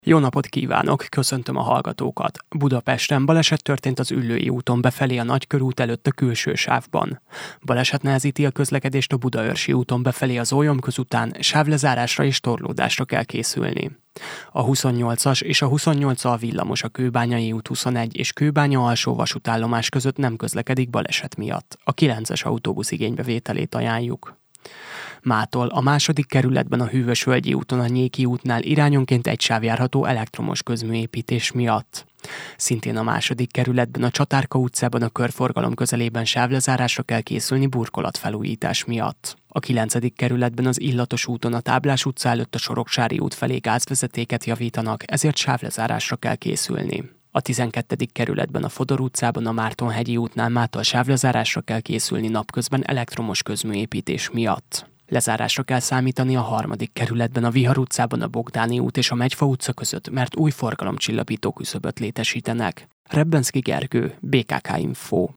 Jó napot kívánok, köszöntöm a hallgatókat. Budapesten baleset történt az Üllői úton befelé a Nagykörút előtt a külső sávban. Baleset nehezíti a közlekedést a Budaörsi úton befelé az Ólyomköz után, sávlezárásra és torlódásra kell készülni. A 28-as és a 28A villamos a Kőbányai út 21 és Kőbánya alsó vasútállomás között nem közlekedik baleset miatt. A 9-es autóbusz igénybevételét ajánljuk. Mától a második kerületben a Hűvösvölgyi úton a Nyéki útnál irányonként egy sáv járható elektromos közműépítés miatt. Szintén a második kerületben a Csatárka utcában a körforgalom közelében sávlezárásra kell készülni burkolatfelújítás miatt. A 9. kerületben az Illatos úton a Táblás utca előtt a Soroksári út felé gázvezetéket javítanak, ezért sávlezárásra kell készülni. A 12. kerületben a Fodor utcában a Mártonhegyi útnál mától sávlezárásra kell készülni napközben elektromos közműépítés miatt. Lezárásra kell számítani a 3. kerületben a Vihar utcában a Bogdáni út és a Megyfa utca között, mert új forgalomcsillapító küszöböt létesítenek. Rebbenszky Gergő, BKK Info.